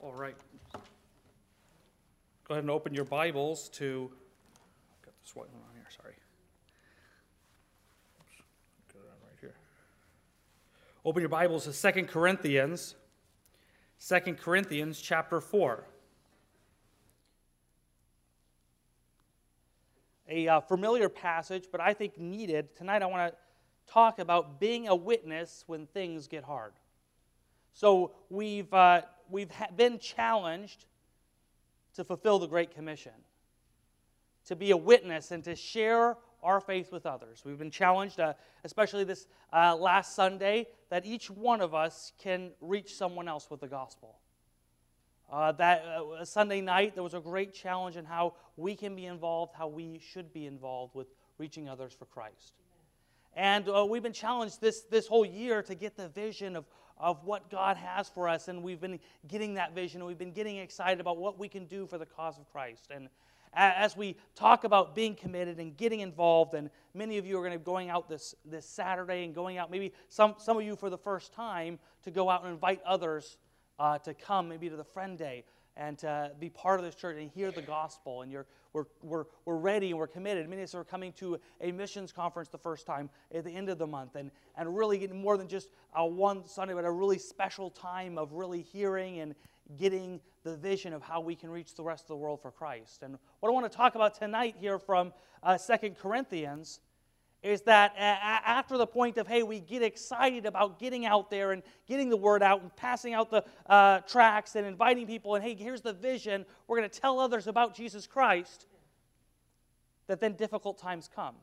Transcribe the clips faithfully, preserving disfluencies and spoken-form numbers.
All right. Go ahead and open your Bibles to, I've got this white one on here, sorry. Oops. Got it on right here. Open your Bibles to Second Corinthians, Second Corinthians chapter four. A uh, familiar passage, but I think needed. Tonight I want to talk about being a witness when things get hard. So we've uh, we've ha- been challenged to fulfill the Great Commission, to be a witness and to share our faith with others. We've been challenged, uh, especially this uh, last Sunday, that each one of us can reach someone else with the gospel. Uh, that uh, Sunday night, there was a great challenge in how we can be involved, how we should be involved with reaching others for Christ. And uh, we've been challenged this, this whole year to get the vision of, of what God has for us, and we've been getting that vision, and we've been getting excited about what we can do for the cause of Christ. And as we talk about being committed and getting involved, and many of you are going to be going out this, this Saturday and going out, maybe some, some of you for the first time, to go out and invite others uh, to come, maybe to the Friend Day, and to be part of this church and hear the gospel. And you're, we're, we're, we're ready and we're committed. Many of us are coming to a missions conference the first time at the end of the month, and, and really getting more than just a one Sunday, but a really special time of really hearing and getting the vision of how we can reach the rest of the world for Christ. And what I want to talk about tonight here from uh, Second Corinthians is that uh, after the point of, hey, we get excited about getting out there and getting the word out and passing out the uh, tracts and inviting people, and hey, here's the vision, we're going to tell others about Jesus Christ, that then difficult times come.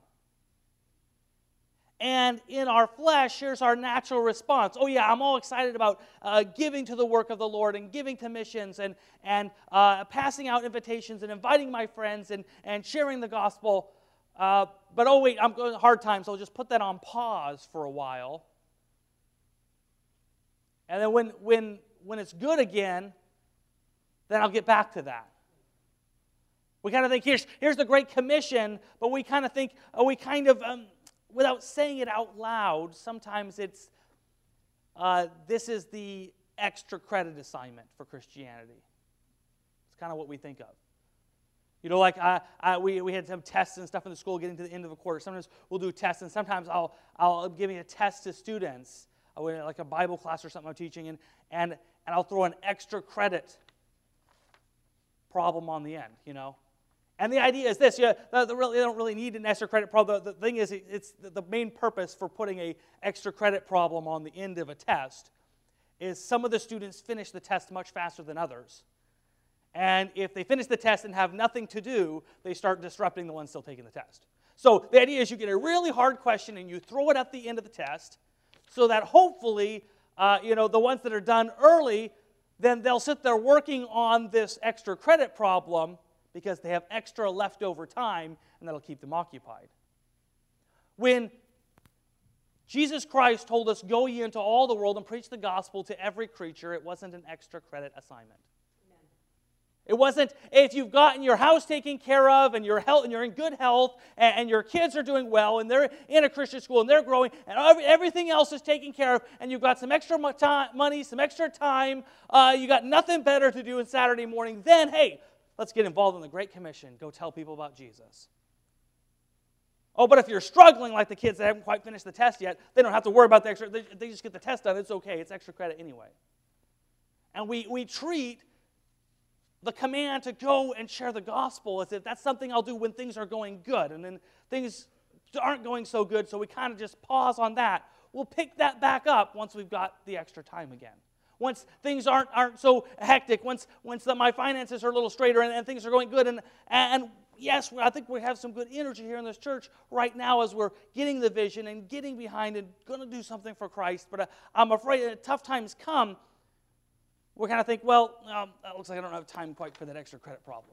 And in our flesh, here's our natural response. Oh yeah, I'm all excited about uh, giving to the work of the Lord and giving to missions and, and uh, passing out invitations and inviting my friends and, and sharing the gospel. Uh, but oh wait, I'm going to hard times, so I'll just put that on pause for a while. And then when, when, when it's good again, then I'll get back to that. We kind of think, here's, here's the Great Commission, but we kind of think, oh, we kind of... Um, without saying it out loud, sometimes it's, uh, this is the extra credit assignment for Christianity. It's kind of what we think of. You know, like I, I, we, we had some tests and stuff in the school getting to the end of a quarter. Sometimes we'll do tests, and sometimes I'll, I'll give me a test to students, like a Bible class or something I'm teaching, and, and, and I'll throw an extra credit problem on the end, you know. And the idea is this: yeah, the, the really, they don't really need an extra credit problem. The, the thing is, it's the, the main purpose for putting a extra credit problem on the end of a test is some of the students finish the test much faster than others. And if they finish the test and have nothing to do, they start disrupting the ones still taking the test. So the idea is you get a really hard question and you throw it at the end of the test so that hopefully, uh, you know, the ones that are done early, then they'll sit there working on this extra credit problem because they have extra leftover time, and that'll keep them occupied. When Jesus Christ told us, go ye into all the world and preach the gospel to every creature, it wasn't an extra credit assignment. Amen. It wasn't, if you've gotten your house taken care of, and your health, and you're in good health, and, and your kids are doing well, and they're in a Christian school, and they're growing, and every, everything else is taken care of, and you've got some extra mo- time, money, some extra time, uh, you got nothing better to do on Saturday morning, then, hey, let's get involved in the Great Commission. Go tell people about Jesus. Oh, but if you're struggling like the kids that haven't quite finished the test yet, they don't have to worry about the extra. They, they just get the test done. It's okay. It's extra credit anyway. And we, we treat the command to go and share the gospel as if that's something I'll do when things are going good. And then things aren't going so good, so we kind of just pause on that. We'll pick that back up once we've got the extra time again. Once things aren't aren't so hectic, once once the, my finances are a little straighter and, and things are going good, and, and yes, I think we have some good energy here in this church right now as we're getting the vision and getting behind and going to do something for Christ, but uh, I'm afraid that tough times come, we kind of think, well, um, it looks like I don't have time quite for that extra credit problem,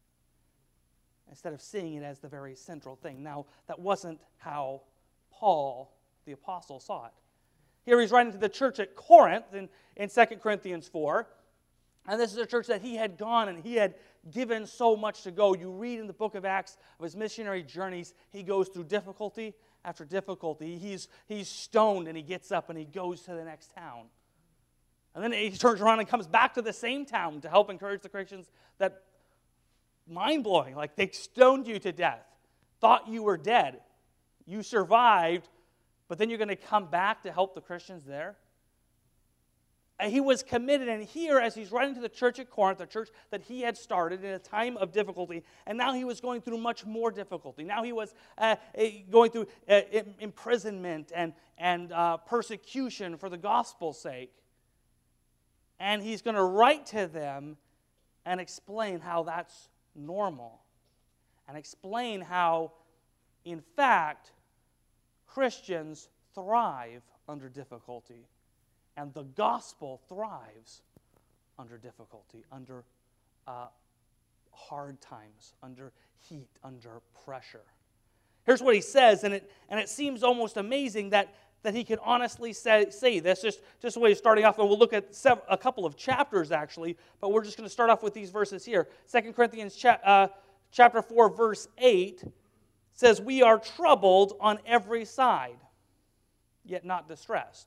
instead of seeing it as the very central thing. Now, that wasn't how Paul, the apostle, saw it. Here he's writing to the church at Corinth in, in Second Corinthians four. And this is a church that he had gone and he had given so much to go. You read in the book of Acts of his missionary journeys, he goes through difficulty after difficulty. He's, he's stoned and he gets up and he goes to the next town. And then he turns around and comes back to the same town to help encourage the Christians that, mind-blowing, like they stoned you to death, thought you were dead. You survived, but then you're going to come back to help the Christians there? And he was committed, and here, as he's writing to the church at Corinth, the church that he had started in a time of difficulty, and now he was going through much more difficulty. Now he was uh, going through uh, imprisonment and, and uh, persecution for the gospel's sake. And he's going to write to them and explain how that's normal, and explain how, in fact, Christians thrive under difficulty. And the gospel thrives under difficulty, under uh, hard times, under heat, under pressure. Here's what he says, and it and it seems almost amazing that, that he can honestly say, say this, just, just the way he's starting off, and we'll look at several, a couple of chapters actually, but we're just going to start off with these verses here. Second Corinthians cha- uh, chapter four, verse eight says, "We are troubled on every side, yet not distressed.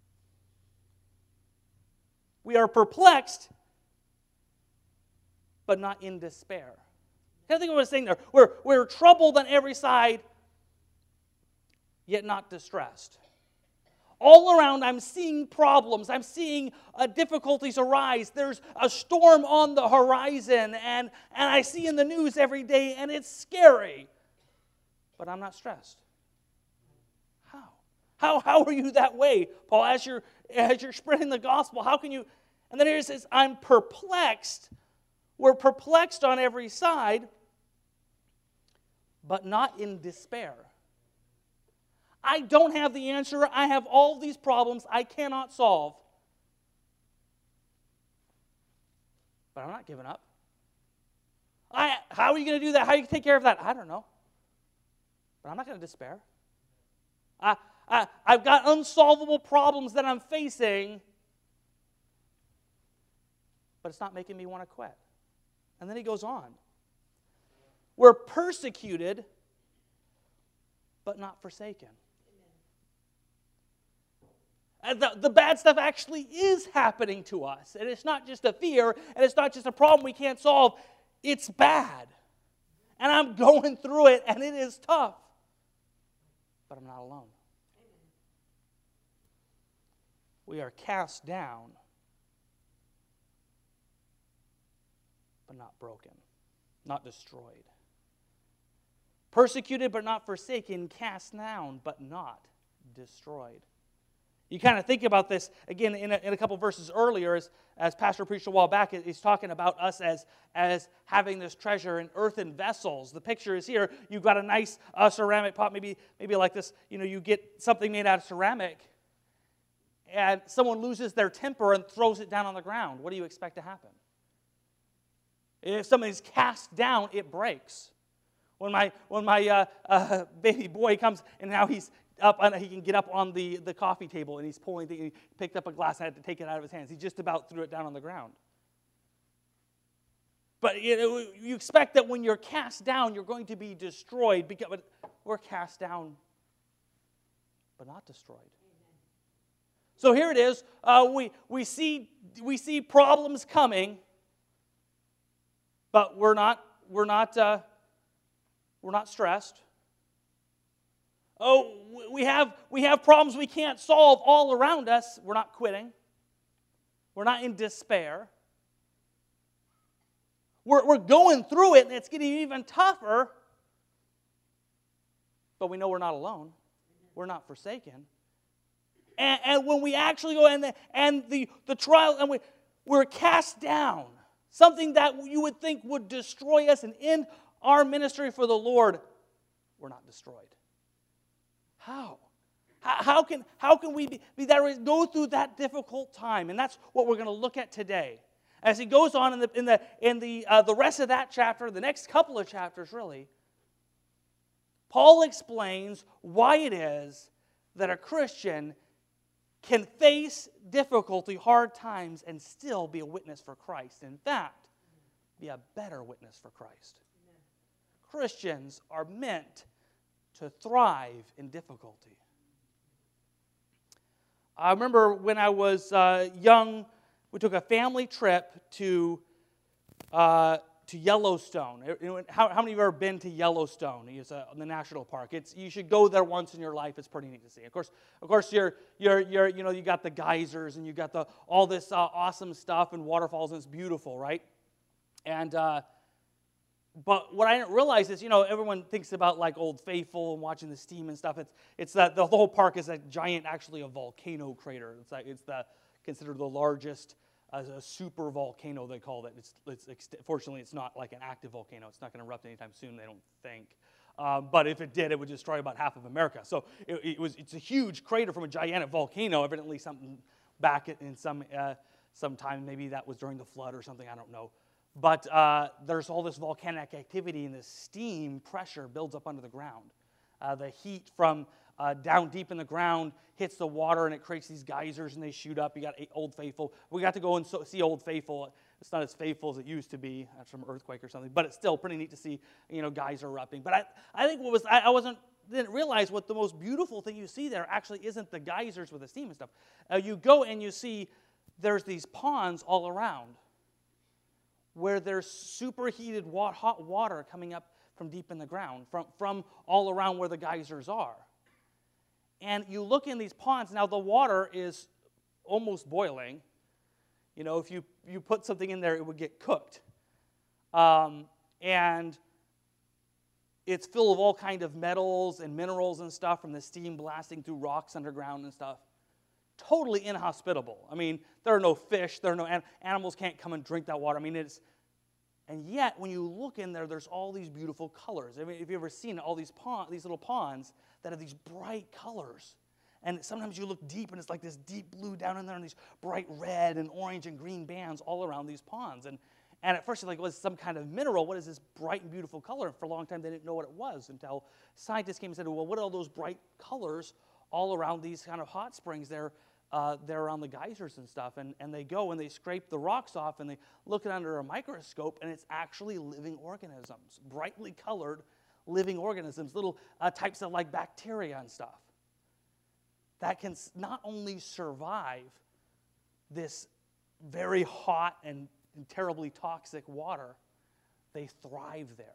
We are perplexed, but not in despair." I think what I'm saying there. We're, we're troubled on every side, yet not distressed. All around, I'm seeing problems. I'm seeing uh, difficulties arise. There's a storm on the horizon, and, and I see in the news every day, and it's scary. But I'm not stressed. How? How, how are you that way, Paul, as you're, as you're spreading the gospel? How can you? And then here it says, I'm perplexed. We're perplexed on every side, but not in despair. I don't have the answer. I have all these problems I cannot solve. But I'm not giving up. I, how are you going to do that? How are you going to take care of that? I don't know. But I'm not going to despair. I, I, I've got unsolvable problems that I'm facing, but it's not making me want to quit. And then he goes on. We're persecuted, but not forsaken. And the, the bad stuff actually is happening to us. And it's not just a fear, and it's not just a problem we can't solve. It's bad. And I'm going through it, and it is tough. But I'm not alone. We are cast down, but not broken, not destroyed. Persecuted, but not forsaken, cast down, but not destroyed. You kind of think about this, again, in a, in a couple verses earlier, as, as Pastor preached a while back, he's talking about us as, as having this treasure in earthen vessels. The picture is here. You've got a nice uh, ceramic pot, maybe, maybe like this. You know, you get something made out of ceramic, and someone loses their temper and throws it down on the ground. What do you expect to happen? If somebody's cast down, it breaks. When my when my uh, uh, baby boy comes, and now he's up, on, he can get up on the, the coffee table, and he's pulling, and he picked up a glass, and I had to take it out of his hands. He just about threw it down on the ground. But you know, you expect that when you're cast down, you're going to be destroyed. Because but we're cast down, but not destroyed. So here it is. Uh, we we see we see problems coming, but we're not we're not uh, we're not stressed. Oh, we have we have problems we can't solve all around us. We're not quitting. We're not in despair. We're we're going through it, and it's getting even tougher. But we know we're not alone. We're not forsaken. And, and when we actually go and the, and the, the trial, and we, we're cast down, something that you would think would destroy us and end our ministry for the Lord, we're not destroyed. How? How, how can how can we be, be that go through that difficult time? And that's what we're going to look at today. As he goes on in the in the in the uh, the rest of that chapter, the next couple of chapters, really, Paul explains why it is that a Christian can face difficulty, hard times, and still be a witness for Christ. In fact, be a better witness for Christ. Amen. Christians are meant to thrive in difficulty. I remember when I was uh, young, we took a family trip to uh, to Yellowstone. How, how many of you have ever been to Yellowstone? It's a, the national park. It's you should go there once in your life. It's pretty neat to see. Of course, of course, you're you're you're you know you got the geysers and you got the all this uh, awesome stuff and waterfalls and it's beautiful, right? And uh, but what I didn't realize is, you know, everyone thinks about like Old Faithful and watching the steam and stuff. It's it's that the whole park is a giant, actually a volcano crater. It's like it's the considered the largest uh, a super volcano, they call it. It's it's fortunately it's not like an active volcano. It's not going to erupt anytime soon. They don't think. Um, but if it did, it would destroy about half of America. So it, it was it's a huge crater from a gigantic volcano. Evidently something back in some uh, some time, maybe that was during the flood or something. I don't know. But uh, there's all this volcanic activity and this steam pressure builds up under the ground. Uh, the heat from uh, down deep in the ground hits the water and it creates these geysers and they shoot up. You got Old Faithful. We got to go and so, see Old Faithful. It's not as faithful as it used to be. That's from an earthquake or something. But it's still pretty neat to see, you know, geysers erupting. But I, I think what was I, I wasn't didn't realize what the most beautiful thing you see there actually isn't the geysers with the steam and stuff. Uh, you go and you see there's these ponds all around, where there's superheated hot water coming up from deep in the ground, from, from all around where the geysers are. And you look in these ponds, now the water is almost boiling. You know, if you, you put something in there, it would get cooked. Um, and it's full of all kind of metals and minerals and stuff from the steam blasting through rocks underground and stuff. Totally inhospitable. I mean, there are no fish. There are no animals can't come and drink that water. I mean, it's, and yet when you look in there, there's all these beautiful colors. I mean, if you've ever seen all these pond, these little ponds that have these bright colors, and sometimes you look deep and it's like this deep blue down in there, and these bright red and orange and green bands all around these ponds. And and at first you're like, well, it's some kind of mineral. What is this bright and beautiful color? And for a long time they didn't know what it was until scientists came and said, well, what are all those bright colors all around these kind of hot springs there? Uh, they're around the geysers and stuff, and, and they go and they scrape the rocks off and they look at it under a microscope, and it's actually living organisms, brightly colored living organisms, little uh, types of like bacteria and stuff that can not only survive this very hot and, and terribly toxic water, they thrive there.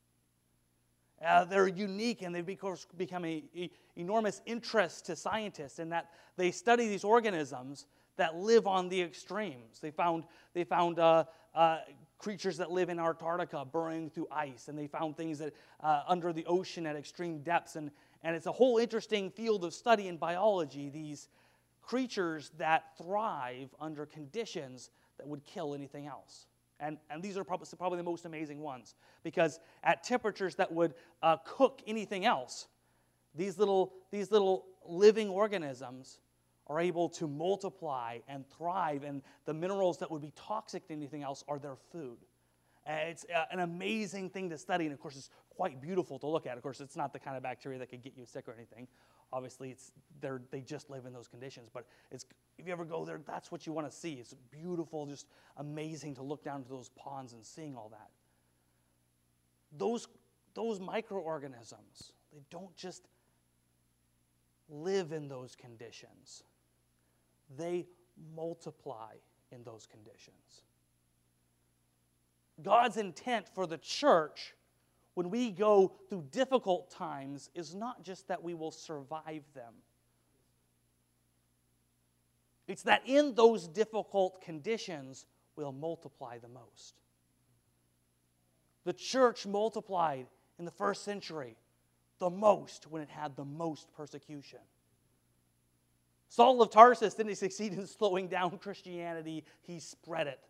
Uh, they're unique, and they've become an enormous interest to scientists in that they study these organisms that live on the extremes. They found, they found uh, uh, creatures that live in Antarctica burrowing through ice, and they found things that uh, under the ocean at extreme depths. And, and it's a whole interesting field of study in biology, these creatures that thrive under conditions that would kill anything else. And, and these are probably, probably the most amazing ones, because at temperatures that would uh, cook anything else, these little, these little living organisms are able to multiply and thrive, and the minerals that would be toxic to anything else are their food. And it's uh, an amazing thing to study, and of course it's quite beautiful to look at. Of course, it's not the kind of bacteria that could get you sick or anything. Obviously, it's they just live in those conditions. But it's, if you ever go there, that's what you want to see. It's beautiful, just amazing to look down into those ponds and seeing all that. Those, those microorganisms, they don't just live in those conditions. They multiply in those conditions. God's intent for the church when we go through difficult times is not just that we will survive them. It's that in those difficult conditions, we'll multiply the most. The church multiplied in the first century the most when it had the most persecution. Saul of Tarsus didn't succeed in slowing down Christianity, he spread it.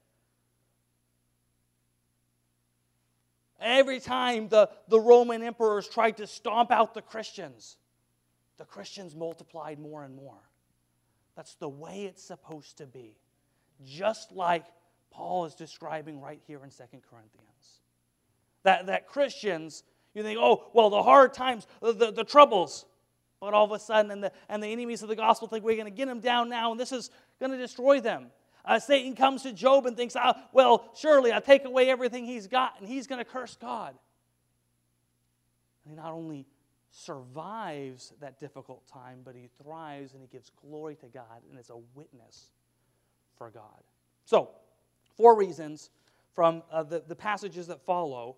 Every time the, the Roman emperors tried to stomp out the Christians, the Christians multiplied more and more. That's the way it's supposed to be. Just like Paul is describing right here in Second Corinthians. That, that Christians, you think, oh, well, the hard times, the, the, the troubles. But all of a sudden, and the, and the enemies of the gospel think we're going to get them down now, and this is going to destroy them. Uh, Satan comes to Job and thinks, oh, well, surely I'll take away everything he's got, and he's going to curse God. And he not only survives that difficult time, but he thrives and he gives glory to God, and is a witness for God. So, four reasons from uh, the, the passages that follow.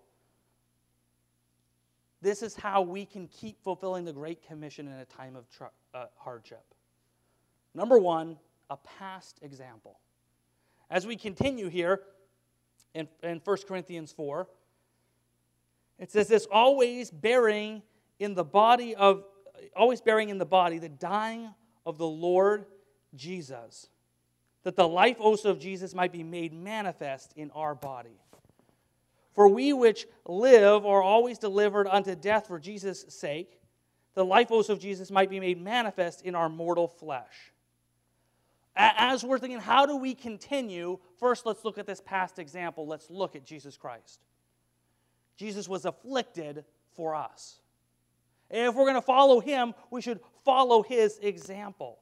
This is how we can keep fulfilling the Great Commission in a time of tr- uh, hardship. Number one, a past example. As we continue here in, in First Corinthians four, it says this, always bearing in the body of, always bearing in the body the dying of the Lord Jesus, that the life also of Jesus might be made manifest in our body. For we which live are always delivered unto death for Jesus' sake, the life also of Jesus might be made manifest in our mortal flesh. As we're thinking, how do we continue? First, let's look at this past example. Let's look at Jesus Christ. Jesus was afflicted for us. And if we're going to follow him, we should follow his example.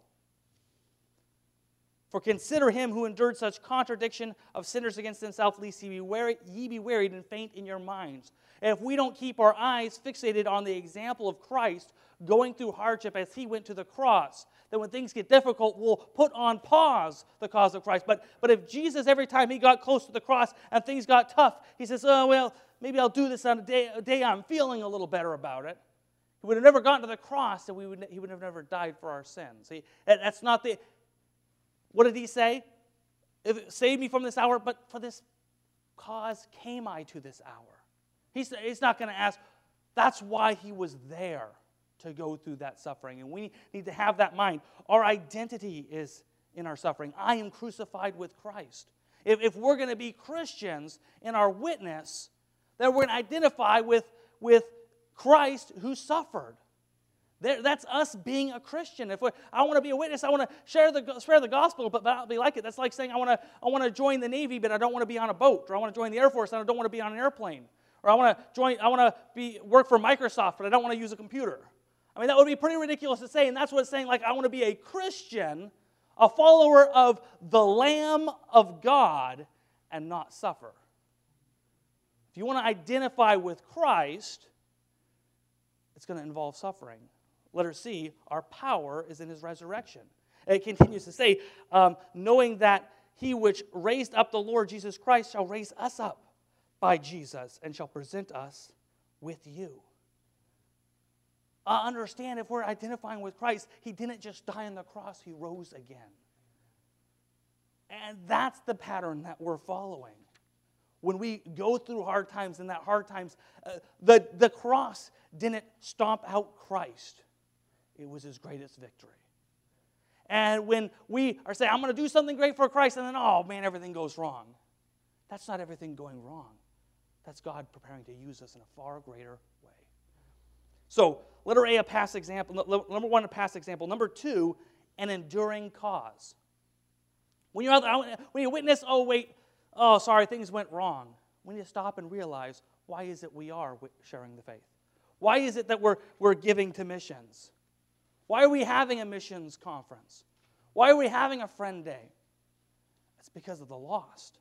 For consider him who endured such contradiction of sinners against himself, lest ye be, weary, ye be wearied and faint in your minds. And if we don't keep our eyes fixated on the example of Christ going through hardship as he went to the cross, then when things get difficult, we'll put on pause the cause of Christ. But, but if Jesus, every time he got close to the cross and things got tough, he says, oh, well, maybe I'll do this on a day, a day I'm feeling a little better about it. He would have never gotten to the cross, and we would, he would have never died for our sins. See, that's not the... What did he say? Save me from this hour, but for this cause came I to this hour. He's, he's not going to ask. That's why he was there, to go through that suffering. And we need to have that mind. Our identity is in our suffering. I am crucified with Christ. If, if we're going to be Christians in our witness, then we're going to identify with, with Christ who suffered. There, that's us being a Christian. If I want to be a witness, I want to share the share the gospel, but, but I'll be like it. That's like saying I want to I want to join the Navy, but I don't want to be on a boat, or I want to join the Air Force, and I don't want to be on an airplane, or I want to join I want to be work for Microsoft, but I don't want to use a computer. I mean, that would be pretty ridiculous to say, and that's what it's saying. Like, I want to be a Christian, a follower of the Lamb of God, and not suffer. If you want to identify with Christ, it's going to involve suffering. Letter C, our power is in his resurrection. And it continues to say, um, knowing that he which raised up the Lord Jesus Christ shall raise us up by Jesus and shall present us with you. Uh, understand, if we're identifying with Christ, he didn't just die on the cross, he rose again. And that's the pattern that we're following. When we go through hard times, and that hard times, uh, the, the cross didn't stomp out Christ. It was his greatest victory. And when we are saying, I'm going to do something great for Christ, and then, oh man, everything goes wrong. That's not everything going wrong. That's God preparing to use us in a far greater way. So, letter A, a past example. Number one, a past example. Number two, an enduring cause. When you're out there, when you witness, oh wait, oh sorry, things went wrong. We need to stop and realize, why is it we are sharing the faith? Why is it that we're, we're giving to missions? Why are we having a missions conference? Why are we having a friend day? It's because of the lost.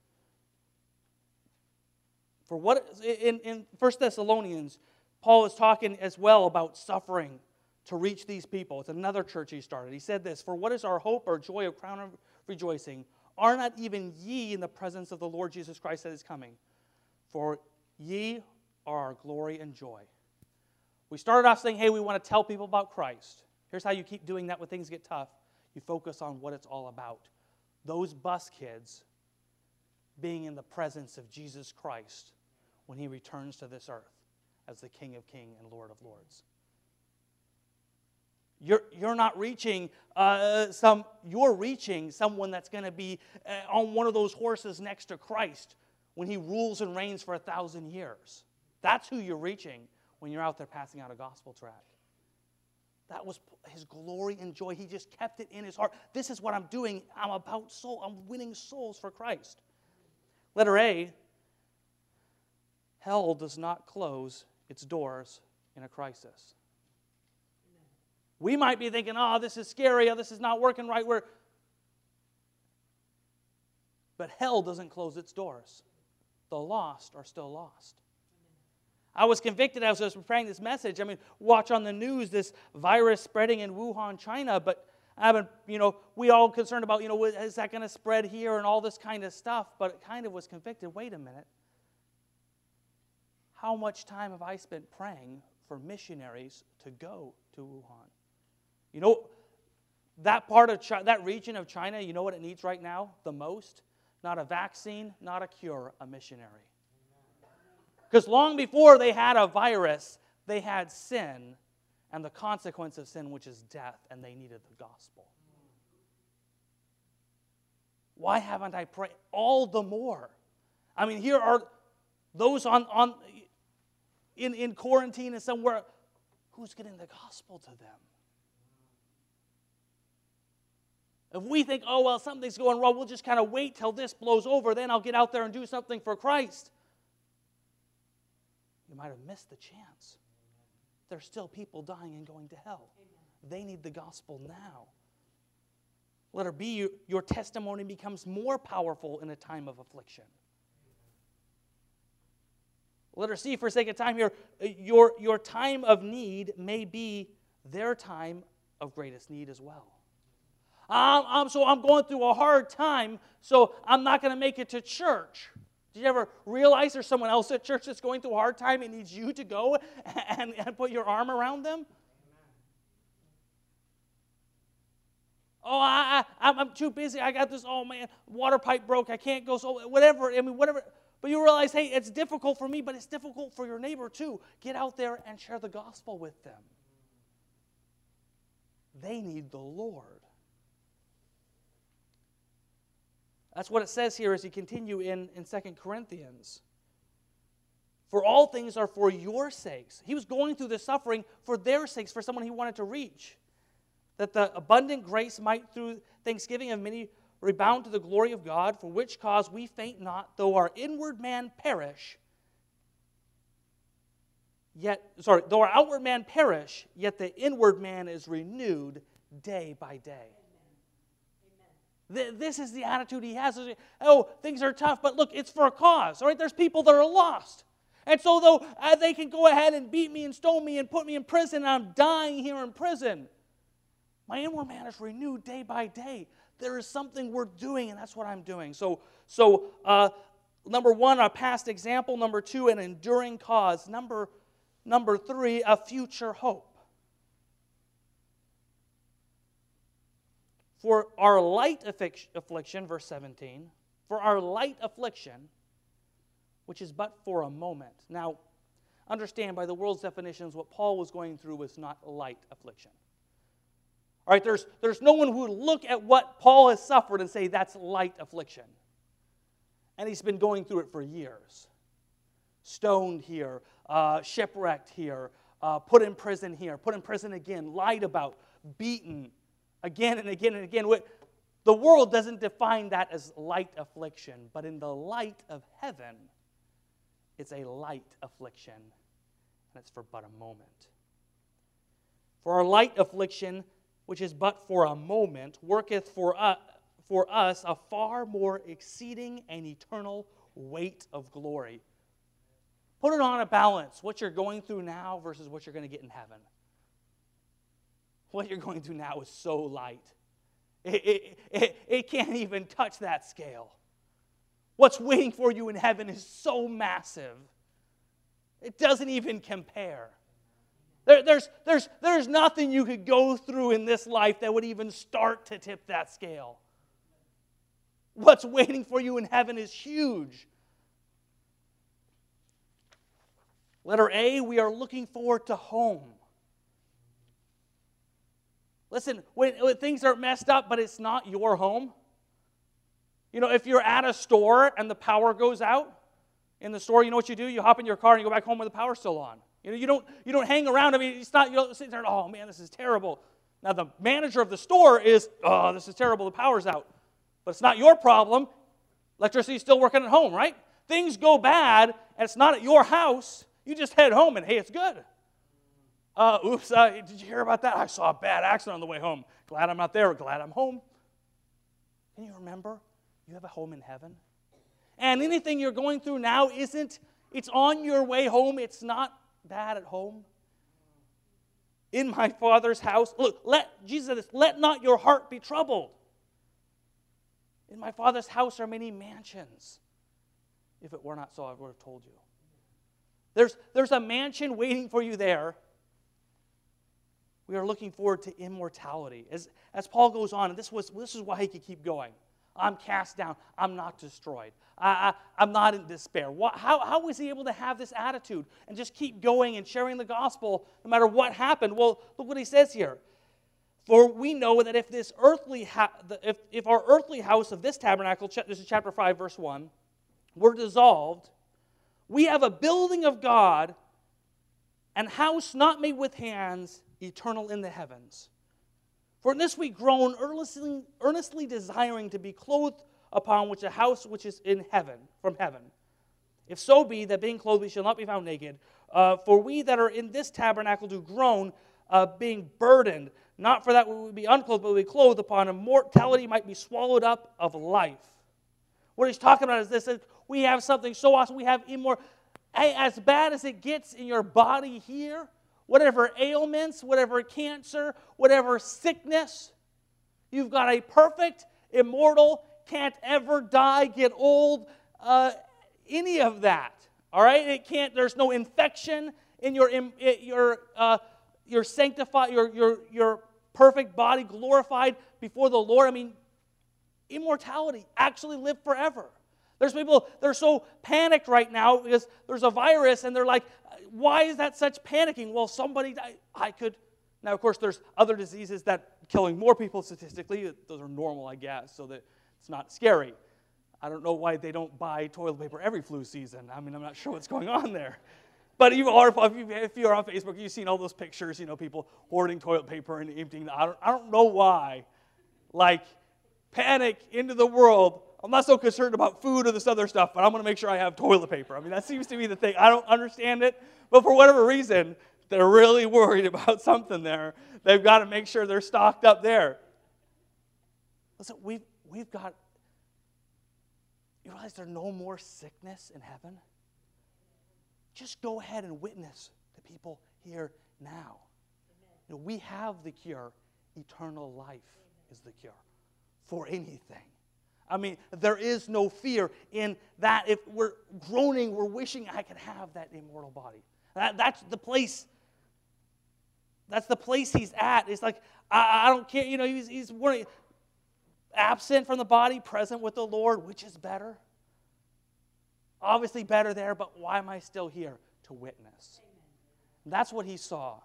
For what in, in First Thessalonians, Paul is talking as well about suffering to reach these people. It's another church he started. He said this, for what is our hope or joy or crown of rejoicing? Are not even ye in the presence of the Lord Jesus Christ that is coming? For ye are our glory and joy. We started off saying, hey, we want to tell people about Christ. Here's how you keep doing that when things get tough. You focus on what it's all about. Those bus kids being in the presence of Jesus Christ when he returns to this earth as the King of Kings and Lord of Lords. You're, you're not reaching uh, some, you're reaching someone that's going to be uh, on one of those horses next to Christ when he rules and reigns for a thousand years. That's who you're reaching when you're out there passing out a gospel tract. That was his glory and joy. He just kept it in his heart. This is what I'm doing. I'm about soul. I'm winning souls for Christ. Letter A, hell does not close its doors in a crisis. We might be thinking, oh, this is scary. Oh, this is not working right. We're... But hell doesn't close its doors. The lost are still lost. I was convicted as I was preparing this message. I mean, watch on the news this virus spreading in Wuhan, China, but I've been, you know, we all concerned about, you know, is that going to spread here and all this kind of stuff, but it kind of was convicted, wait a minute. How much time have I spent praying for missionaries to go to Wuhan? You know, that part of China, that region of China, you know what it needs right now the most? Not a vaccine, not a cure, a missionary. Because long before they had a virus, they had sin and the consequence of sin, which is death, and they needed the gospel. Why haven't I prayed? All the more. I mean, here are those on, on in, in quarantine and somewhere. Who's getting the gospel to them? If we think, oh, well, something's going wrong, we'll just kind of wait till this blows over, then I'll get out there and do something for Christ. You might have missed the chance. There's still people dying and going to hell. Amen. They need the gospel now. Letter B, your testimony becomes more powerful in a time of affliction. Letter C, for sake of time here, your, your time of need may be their time of greatest need as well. Um, um, so I'm going through a hard time, so I'm not going to make it to church. Did you ever realize there's someone else at church that's going through a hard time and needs you to go and, and put your arm around them? Oh, I, I, I'm too busy. I got this, oh man, water pipe broke. I can't go, so whatever. I mean, whatever. But you realize, hey, it's difficult for me, but it's difficult for your neighbor too. Get out there and share the gospel with them. They need the Lord. That's what it says here as you continue in, in Second Corinthians. For all things are for your sakes. He was going through the suffering for their sakes, for someone he wanted to reach. That the abundant grace might through thanksgiving of many rebound to the glory of God, for which cause we faint not, though our inward man perish, yet, sorry, though our outward man perish, yet the inward man is renewed day by day. This is the attitude he has. Oh, things are tough, but look, it's for a cause. All right, there's people that are lost. And so though uh, they can go ahead and beat me and stone me and put me in prison, and I'm dying here in prison, my inward man is renewed day by day. There is something worth doing, and that's what I'm doing. So, so uh, number one, a past example. Number two, an enduring cause. Number, number three, a future hope. For our light affliction, verse seventeen, for our light affliction, which is but for a moment. Now, understand, by the world's definitions, what Paul was going through was not light affliction. All right, there's, there's no one who would look at what Paul has suffered and say, that's light affliction. And he's been going through it for years. Stoned here, uh, shipwrecked here, uh, put in prison here, put in prison again, lied about, beaten, again and again and again. The world doesn't define that as light affliction, but in the light of heaven, it's a light affliction, and it's for but a moment. For our light affliction, which is but for a moment, worketh for us, for us a far more exceeding and eternal weight of glory. Put it on a balance, what you're going through now versus what you're going to get in heaven. What you're going through now is so light. It, it, it, it can't even touch that scale. What's waiting for you in heaven is so massive. It doesn't even compare. There, there's, there's, there's nothing you could go through in this life that would even start to tip that scale. What's waiting for you in heaven is huge. Letter A, we are looking forward to home. Listen, when, when things are messed up, but it's not your home. You know, if you're at a store and the power goes out in the store, you know what you do? You hop in your car and you go back home when the power's still on. You know, you don't you don't hang around. I mean, it's not you don't sit there. Oh man, this is terrible. Now the manager of the store is, oh, this is terrible. The power's out, but it's not your problem. Electricity's still working at home, right? Things go bad, and it's not at your house. You just head home, and hey, it's good. Uh, oops, uh, did you hear about that? I saw a bad accident on the way home. Glad I'm not there. Glad I'm home. Can you remember? You have a home in heaven. And anything you're going through now isn't, it's on your way home. It's not bad at home. in my Father's house. Look, let Jesus said this, let not your heart be troubled. In my Father's house are many mansions. If it were not so, I would have told you. There's, there's a mansion waiting for you there. We are looking forward to immortality. As, as Paul goes on, and this, was, this is why he could keep going. I'm cast down. I'm not destroyed. I, I, I'm not in despair. What, how, how was he able to have this attitude and just keep going and sharing the gospel no matter what happened? Well, look what he says here. For we know that if this earthly, ha- if, if our earthly house of this tabernacle, this is chapter five, verse one, were dissolved, we have a building of God, an house not made with hands, eternal in the heavens. For in this we groan, earnestly, earnestly desiring to be clothed upon which a house which is in heaven, from heaven. If so be that being clothed we shall not be found naked. Uh, for we that are in this tabernacle do groan, uh, being burdened, not for that we would be unclothed, but we would be clothed upon immortality might be swallowed up of life. What he's talking about is this, that we have something so awesome, we have immortality. Hey, as bad as it gets in your body here, whatever ailments, whatever cancer, whatever sickness, you've got a perfect, immortal, can't ever die, get old, uh, any of that. All right, it can't. There's no infection in your your uh, your sanctified, your your your perfect body glorified before the Lord. I mean, immortality, actually live forever. There's people, they're so panicked right now because there's a virus and they're like, why is that such panicking? Well, somebody died. I could. Now, of course, there's other diseases that killing more people statistically. Those are normal, I guess, so that it's not scary. I don't know why they don't buy toilet paper every flu season. I mean, I'm not sure what's going on there. But you are, if you're on Facebook, you've seen all those pictures, you know, people hoarding toilet paper and emptying. I don't, I don't know why. Like, panic into the world. I'm not so concerned about food or this other stuff, but I'm going to make sure I have toilet paper. I mean, that seems to be the thing. I don't understand it, but for whatever reason, they're really worried about something there. They've got to make sure they're stocked up there. Listen, we've, we've got, you realize there's no more sickness in heaven? Just go ahead and witness to people here now. You know, we have the cure. Eternal life is the cure for anything. I mean, there is no fear in that. If we're groaning, we're wishing I could have that immortal body. That, that's the place. That's the place he's at. It's like, I, I don't care. You know, he's, he's absent from the body, present with the Lord, which is better? Obviously better there, but why am I still here? To witness. That's what he saw.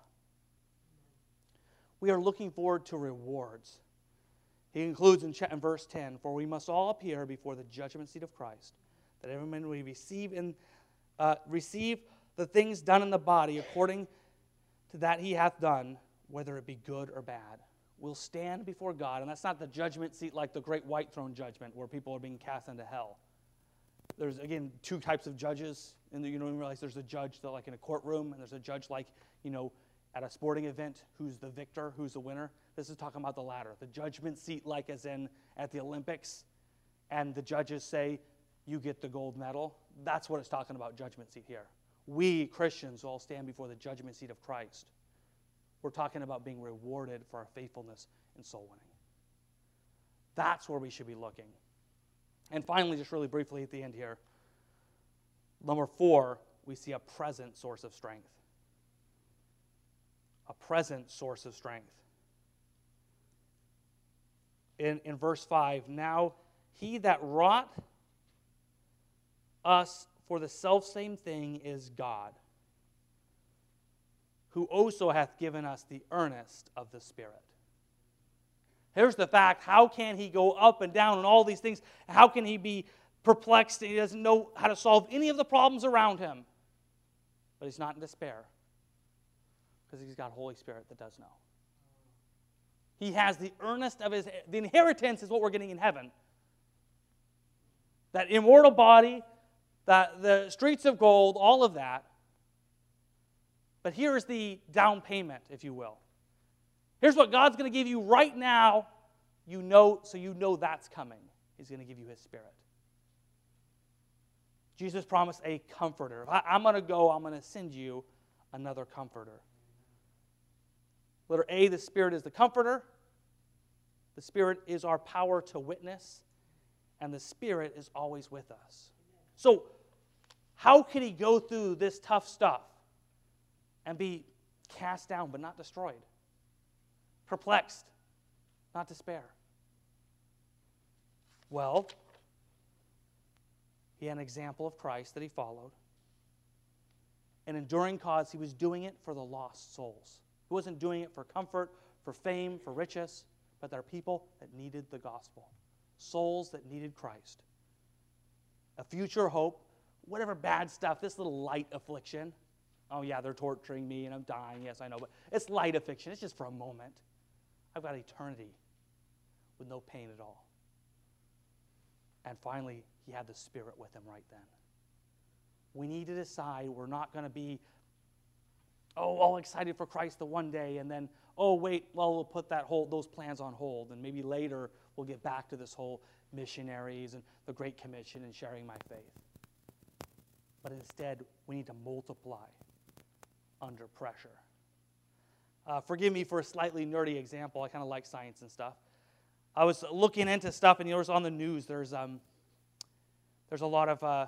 We are looking forward to rewards. He concludes in, in verse ten, for we must all appear before the judgment seat of Christ, that every man will receive, in, uh, receive the things done in the body according to that he hath done, whether it be good or bad. We'll stand before God, and that's not the judgment seat like the great white throne judgment where people are being cast into hell. There's, again, two types of judges, and you don't even realize there's a judge that, like in a courtroom, and there's a judge like, you know, at a sporting event, who's the victor, who's the winner. This is talking about the latter. The judgment seat, like as in at the Olympics, and the judges say, you get the gold medal. That's what it's talking about, judgment seat here. We, Christians, all stand before the judgment seat of Christ. We're talking about being rewarded for our faithfulness in soul winning. That's where we should be looking. And finally, just really briefly at the end here, number four, we see a present source of strength. A present source of strength. In, in verse five, now he that wrought us for the selfsame thing is God, who also hath given us the earnest of the Spirit. Here's the fact. How can he go up and down and all these things? How can he be perplexed and he doesn't know how to solve any of the problems around him? But he's not in despair because he's got Holy Spirit that does know. He has the earnest of his, the inheritance is what we're getting in heaven. That immortal body, that the streets of gold, all of that. But here is the down payment, if you will. Here's what God's going to give you right now, you know, so you know that's coming. He's going to give you his Spirit. Jesus promised a comforter. If I, I'm going to go, I'm going to send you another comforter. Letter A, the Spirit is the comforter. The Spirit is our power to witness. And the Spirit is always with us. So, how can he go through this tough stuff and be cast down but not destroyed? Perplexed, not despair? Well, he had an example of Christ that he followed. An enduring cause, he was doing it for the lost souls. He wasn't doing it for comfort, for fame, for riches, but there are people that needed the gospel. Souls that needed Christ. A future hope, whatever bad stuff, this little light affliction. Oh yeah, they're torturing me and I'm dying, yes I know, but it's light affliction, it's just for a moment. I've got eternity with no pain at all. And finally, he had the Spirit with him right then. We need to decide we're not going to be, oh, all excited for Christ the one day, and then, oh, wait, well, we'll put that whole, those plans on hold, and maybe later we'll get back to this whole missionaries and the Great Commission and sharing my faith. But instead, we need to multiply under pressure. Uh, forgive me for a slightly nerdy example. I kind of like science and stuff. I was looking into stuff, and you know, it was on the news. There's um, there's a lot of uh,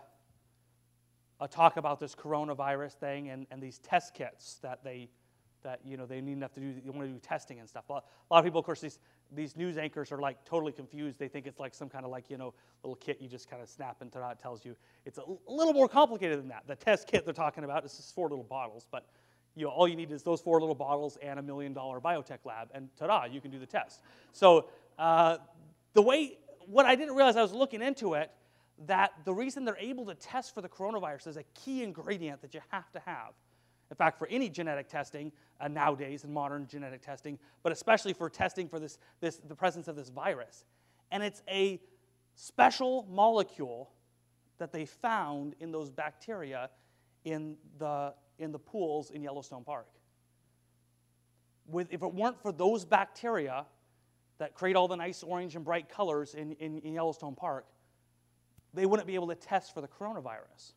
a talk about this coronavirus thing and, and these test kits that they that you know they need enough to do. You want to do testing and stuff. A lot, a lot of people, of course, these these news anchors are like totally confused. They think it's like some kind of like you know little kit you just kind of snap into. It tells you it's a, a little more complicated than that. The test kit they're talking about is just four little bottles, but you know all you need is those four little bottles and a million dollar biotech lab, and ta-da, you can do the test. So uh, the way what I didn't realize, I was looking into it, that the reason they're able to test for the coronavirus is a key ingredient that you have to have. In fact, for any genetic testing uh, nowadays in modern genetic testing, but especially for testing for this, this, the presence of this virus. And it's a special molecule that they found in those bacteria in the, in the pools in Yellowstone Park. With, if it weren't for those bacteria that create all the nice orange and bright colors in, in, in Yellowstone Park, they wouldn't be able to test for the coronavirus.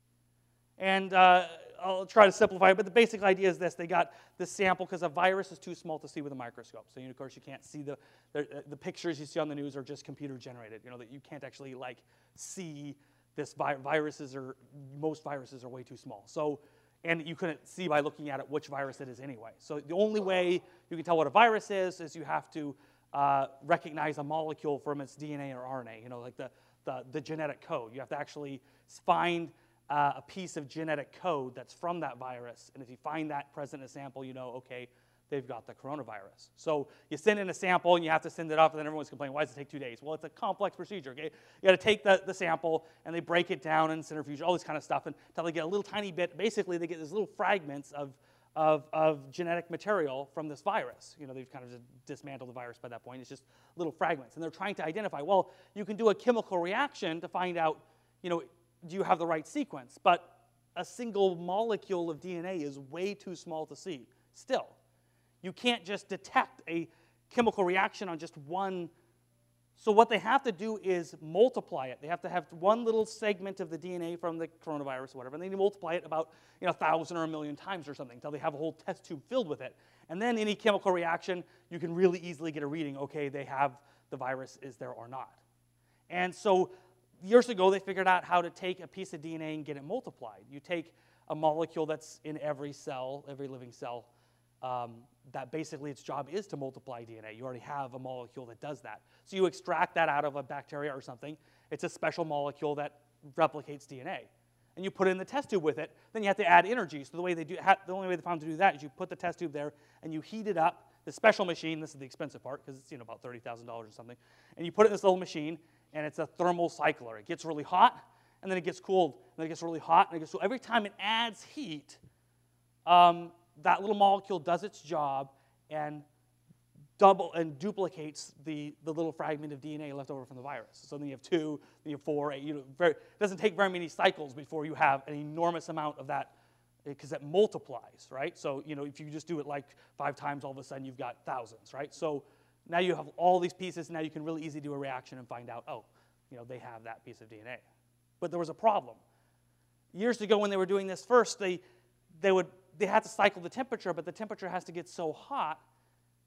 And uh, I'll try to simplify it, but the basic idea is this. They got this sample because a virus is too small to see with a microscope. So, you know, of course, you can't see the, the, the pictures you see on the news are just computer generated. You know, that you can't actually, like, see this vi- viruses are, most viruses are way too small. So, and you couldn't see by looking at it which virus it is anyway. So the only way you can tell what a virus is is you have to uh, recognize a molecule from its D N A or R N A, you know, like the, the, the genetic code. You have to actually find uh, a piece of genetic code that's from that virus. And if you find that present in a sample, you know, okay, they've got the coronavirus. So you send in a sample and you have to send it off, and then everyone's complaining, why does it take two days? Well, it's a complex procedure, okay? You got to take the, the sample, and they break it down in centrifuge, all this kind of stuff, until they get a little tiny bit. Basically, they get these little fragments of, of, of genetic material from this virus. You know, they've kind of just dismantled the virus by that point. It's just little fragments. And they're trying to identify, well, you can do a chemical reaction to find out, you know, do you have the right sequence? But a single molecule of D N A is way too small to see still. You can't just detect a chemical reaction on just one. So what they have to do is multiply it. They have to have one little segment of the D N A from the coronavirus or whatever, and they need to multiply it about you know, a thousand or a million times or something until they have a whole test tube filled with it. And then any chemical reaction, you can really easily get a reading, okay, they have the virus, is there or not. And so years ago, they figured out how to take a piece of D N A and get it multiplied. You take a molecule that's in every cell, every living cell, Um, that basically its job is to multiply D N A. You already have a molecule that does that. So you extract that out of a bacteria or something. It's a special molecule that replicates D N A. And you put it in the test tube with it. Then you have to add energy. So the way they do, the only way they found to do that is you put the test tube there and you heat it up. The special machine, this is the expensive part because it's you know about thirty thousand dollars or something. And you put it in this little machine, and it's a thermal cycler. It gets really hot, and then it gets cooled, and then it gets really hot, and it gets cooled. Every time it adds heat, um, that little molecule does its job and double and duplicates the, the little fragment of D N A left over from the virus. So then you have two, then you have four, eight, you know, very, it doesn't take very many cycles before you have an enormous amount of that, because it multiplies, right? So, you know, if you just do it like five times, all of a sudden you've got thousands, right? So now you have all these pieces, now you can really easily do a reaction and find out, oh, you know, they have that piece of D N A. But there was a problem. Years ago when they were doing this first, they, they would, they had to cycle the temperature, but the temperature has to get so hot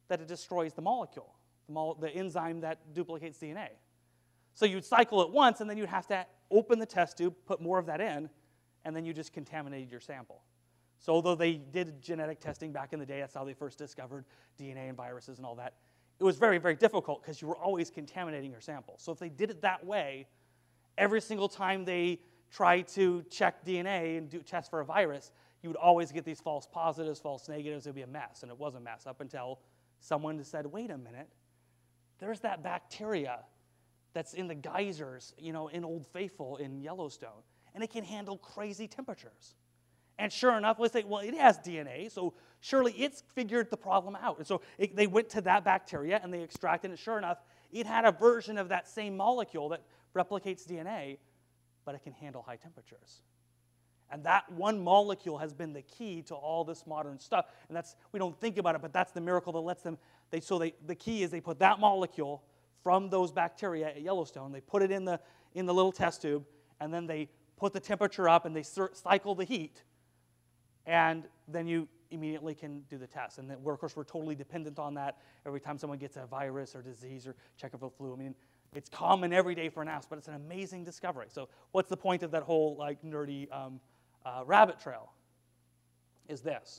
that it destroys the molecule, the, mole, the enzyme that duplicates D N A. So you'd cycle it once, and then you'd have to open the test tube, put more of that in, and then you just contaminated your sample. So although they did genetic testing back in the day, that's how they first discovered D N A and viruses and all that, it was very, very difficult because you were always contaminating your sample. So if they did it that way, every single time they tried to check D N A and do test for a virus, you would always get these false positives, false negatives. It would be a mess, and it was a mess up until someone said, wait a minute, there's that bacteria that's in the geysers, you know, in Old Faithful in Yellowstone, and it can handle crazy temperatures. And sure enough, let's say, well, it has D N A, so surely it's figured the problem out. And so it, they went to that bacteria, and they extracted it. Sure enough, it had a version of that same molecule that replicates D N A, but it can handle high temperatures. And that one molecule has been the key to all this modern stuff. And that's, we don't think about it, but that's the miracle that lets them, they, so they, the key is they put that molecule from those bacteria at Yellowstone, they put it in the, in the little test tube, and then they put the temperature up, and they cycle the heat, and then you immediately can do the test. And then we're, of course, we're totally dependent on that every time someone gets a virus or disease or check for the flu. I mean, it's common every day for an asp, but it's an amazing discovery. So what's the point of that whole like nerdy um, uh, rabbit trail? Is this.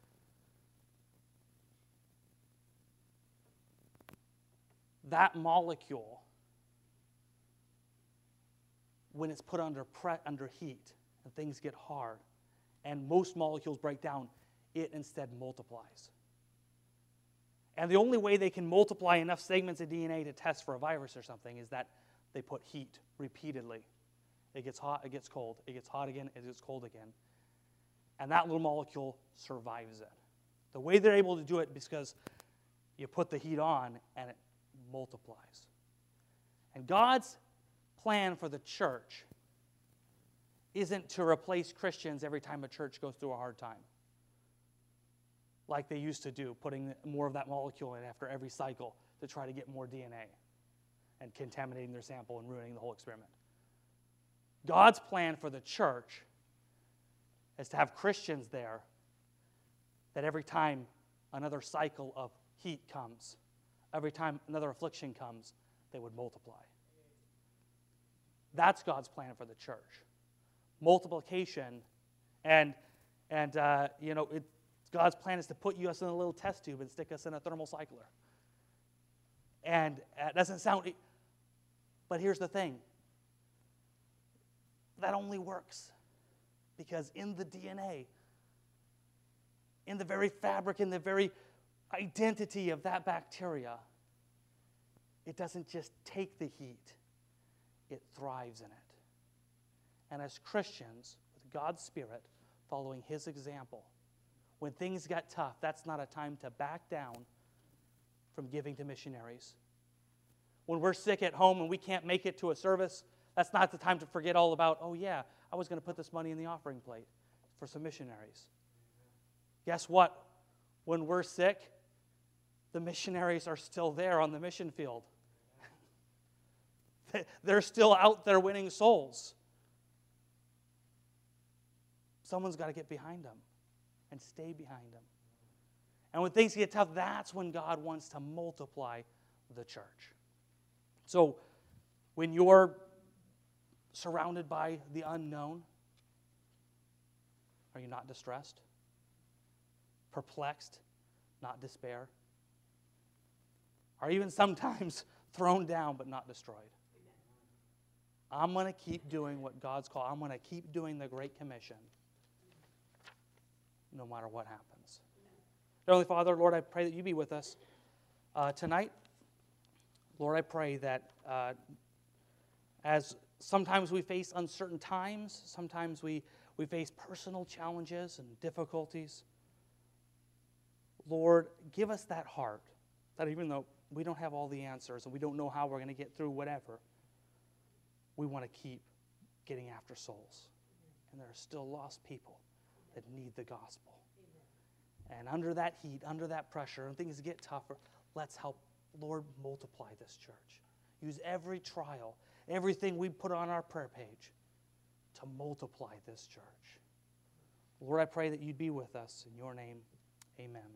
That molecule, when it's put under, pre under heat and things get hard, and most molecules break down, it instead multiplies. And the only way they can multiply enough segments of D N A to test for a virus or something is that they put heat repeatedly. It gets hot, it gets cold, it gets hot again, it gets cold again. And that little molecule survives it. The way they're able to do it is because you put the heat on and it multiplies. And God's plan for the church isn't to replace Christians every time a church goes through a hard time, like they used to do, putting more of that molecule in after every cycle to try to get more D N A and contaminating their sample and ruining the whole experiment. God's plan for the church is to have Christians there that every time another cycle of heat comes, every time another affliction comes, they would multiply. That's God's plan for the church. Multiplication, and, and uh, you know, it, God's plan is to put us in a little test tube and stick us in a thermal cycler. And it doesn't sound, but here's the thing. That only works because in the D N A, in the very fabric, in the very identity of that bacteria, it doesn't just take the heat, it thrives in it. And as Christians, with God's Spirit, following His example, when things get tough, that's not a time to back down from giving to missionaries. When we're sick at home and we can't make it to a service, that's not the time to forget all about, oh yeah, I was going to put this money in the offering plate for some missionaries. Guess what? When we're sick, the missionaries are still there on the mission field. They're still out there winning souls. Someone's got to get behind them and stay behind them. And when things get tough, that's when God wants to multiply the church. So when you're surrounded by the unknown, are you not distressed? Perplexed, not despair? Or even sometimes thrown down but not destroyed? I'm going to keep doing what God's called. I'm going to keep doing the Great Commission no matter what happens. Heavenly Father, Lord, I pray that you be with us uh, tonight. Lord, I pray that uh, as sometimes we face uncertain times, sometimes we, we face personal challenges and difficulties, Lord, give us that heart that even though we don't have all the answers and we don't know how we're going to get through whatever, we want to keep getting after souls. And there are still lost people that need the gospel. And under that heat, under that pressure, and things get tougher, let's help, Lord, multiply this church. Use every trial, everything we put on our prayer page to multiply this church. Lord, I pray that you'd be with us. In your name, amen.